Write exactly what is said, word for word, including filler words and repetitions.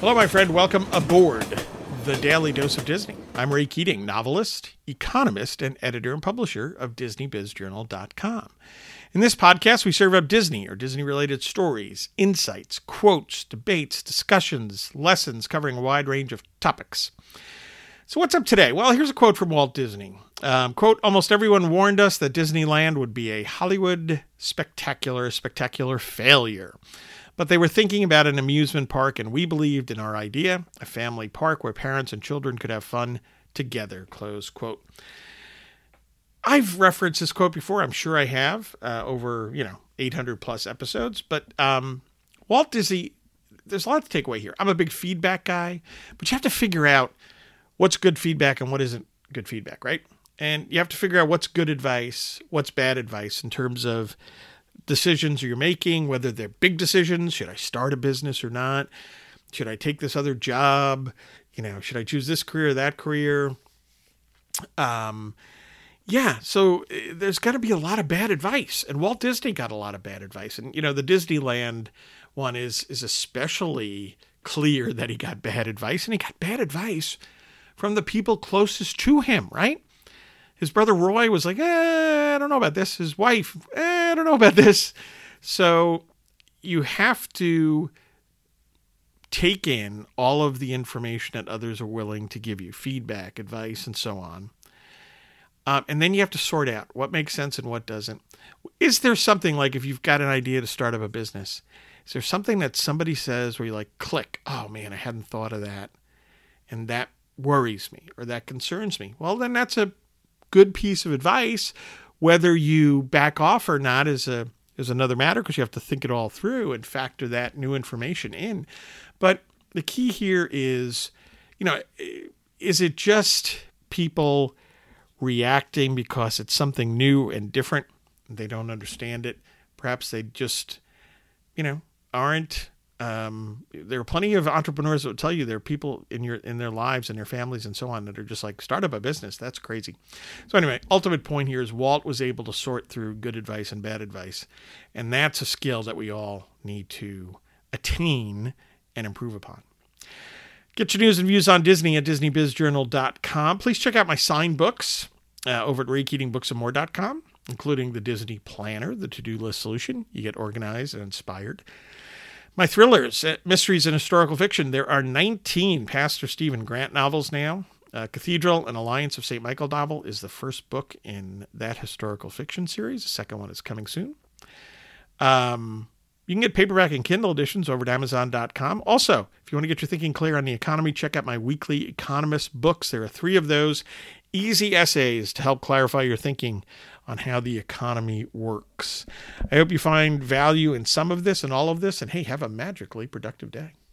Hello, my friend. Welcome aboard the Daily Dose of Disney. I'm Ray Keating, novelist, economist, and editor and publisher of Disney Biz Journal dot com. In this podcast, we serve up Disney or Disney-related stories, insights, quotes, debates, discussions, lessons covering a wide range of topics. So what's up today? Well, here's a quote from Walt Disney. Um, quote, almost everyone warned us that Disneyland would be a Hollywood spectacular, spectacular failure. But they were thinking about an amusement park, and we believed in our idea, a family park where parents and children could have fun together, close quote. I've referenced this quote before. I'm sure I have uh, over, you know, eight hundred plus episodes. But um, Walt Disney, there's a lot to take away here. I'm a big feedback guy, but you have to figure out what's good feedback and what isn't good feedback, right? And you have to figure out what's good advice, what's bad advice in terms of decisions you're making, whether they're big decisions. Should I start a business or not? Should I take this other job? You know, should I choose this career or that career? Um, yeah, so uh, there's got to be a lot of bad advice. And Walt Disney got a lot of bad advice. And, you know, the Disneyland one is is especially clear that he got bad advice. And he got bad advice from the people closest to him, right? His brother Roy was like, eh, I don't know about this. His wife, eh, I don't know about this. So you have to take in all of the information that others are willing to give you, feedback, advice, and so on. Um, and then you have to sort out what makes sense and what doesn't. Is there something like if you've got an idea to start up a business, is there something that somebody says where you like click, oh man, I hadn't thought of that. And that worries me or that concerns me. Well, then that's a good piece of advice. Whether you back off or not is a is another matter because you have to think it all through and factor that new information in. But the key here is, you know, is it just people reacting because it's something new and different? They don't understand it. Perhaps they just, you know, aren't. Um, there are plenty of entrepreneurs that will tell you there are people in your in their lives and their families and so on that are just like, start up a business. That's crazy. So anyway, ultimate point here is Walt was able to sort through good advice and bad advice. And that's a skill that we all need to attain and improve upon. Get your news and views on Disney at Disney Biz Journal dot com. Please check out my signed books uh, over at Ray Keating Books and More dot com, including the Disney Planner, the to-do list solution. You get organized and inspired. My thrillers, mysteries and historical fiction. There are nineteen Pastor Stephen Grant novels now. Uh, Cathedral, an Alliance of Saint Michael novel, is the first book in that historical fiction series. The second one is coming soon. Um, you can get paperback and Kindle editions over at Amazon dot com. Also, if you want to get your thinking clear on the economy, check out my weekly Economist books. There are three of those easy essays to help clarify your thinking on how the economy works. I hope you find value in some of this and all of this, and hey, have a magically productive day.